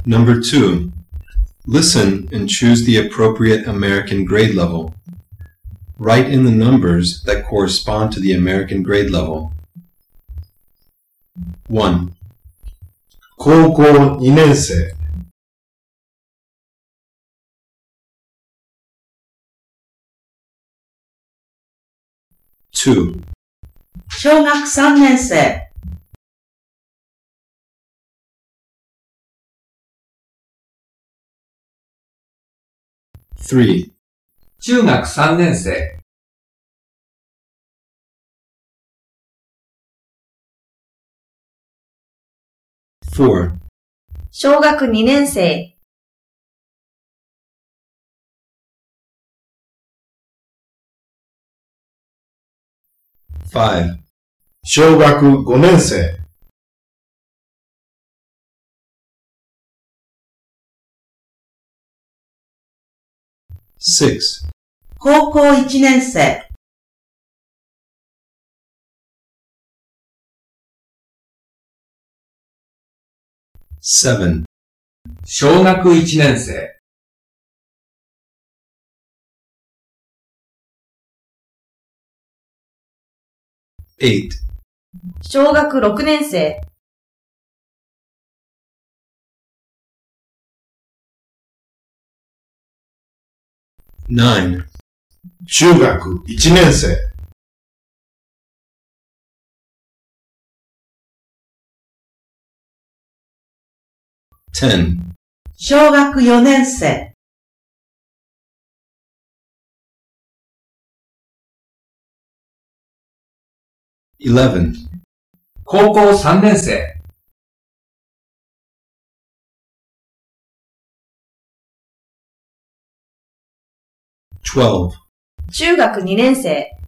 Number 2. Listen and choose the appropriate American grade level. Write in the numbers that correspond to the American grade level. 1. 高校2年生 2. 小学3年生。 3. 中学3年生。 4. 小学2年生。 5. 小学5年生 6. 高校1年生。 7. 小学1年生。 8. 小学6年生。 9. 中学1年生 10. 小学4年生。 11. 高校3年生。 12. 中学2年生。